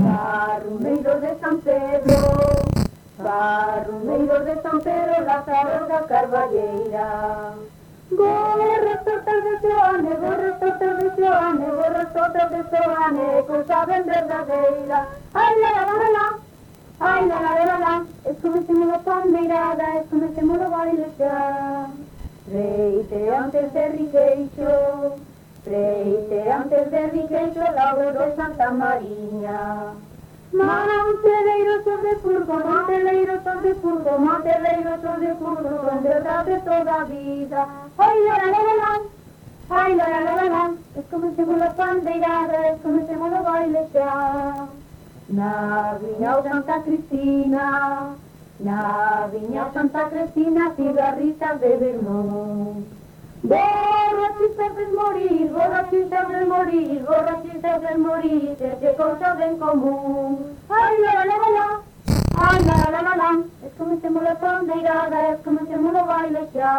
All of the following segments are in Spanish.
Barrumeiros de San Pedro, barrumeiros de San Pedro, Lázaro da Carballeira. Gorras tortas de Xoane, gorras tortas de Xoane, gorras tortas de Xoane, cosa ben verdadeira. Ai la la la la, ai la la la la, escomecemos a pandeirada, escomecemos o baile xa. Freite antes de Riqueixo, freite antes de Riqueixo, Lauro Santa Mariña. Monteleiros son de Furgo, monteleiros son de Furgo, monteleiros son de Furgo, son verdade toda a vida. Ai la la la la, ai la la la la, escomecemos a pandeirada, escomecemos o baile xa. Na viña o Santa Cristina, na viña o Santa Cristina, cigarritas de Vermont. Borrachistas de morir, borrachistas de morir, borrachistas de morir, que cosa ben común. Ai la la la la, ai la la la la, escomecemos a pandeirada, escomecemos o baile xa.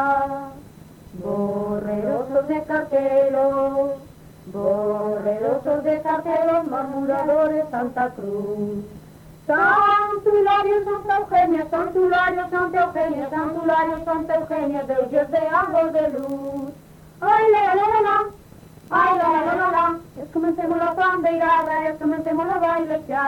Borrerosos de cartelos, borrerosos de cartelos, murmuradores Santa Cruz. Santulario Santa Eugenia, Santulario Santa Eugenia, Santulario Santa Eugenia, Deus de árbol de luz. Ai la la la la, ai la la la la, escomecemos a pandeirada, escomecemos o baile xa.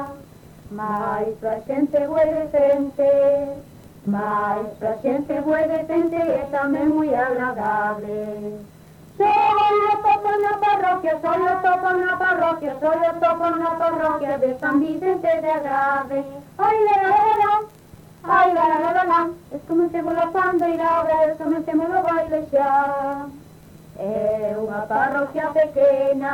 Mais pra xente bue decente, mais pra xente bue decente, é tamén moi agradable. Solo toco na parroquia, solo toco na parroquia, solo toco na parroquia de San Vicente de Agrave. Ai la la la la, ai la la la la, escomecemos a pandeirada, escomecemos o baile xa. É unha parroquia pequena,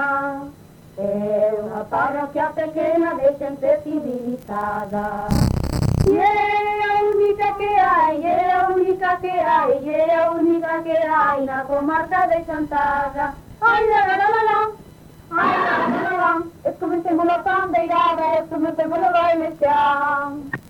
é unha parroquia pequena de xente civilizada. E é a única que hai, é a única que hai, é a única que hai na comarca de Chantada. Ai la la la la la, ai la la la la, escomecemos a pandeirada, escomecemos o baile xa.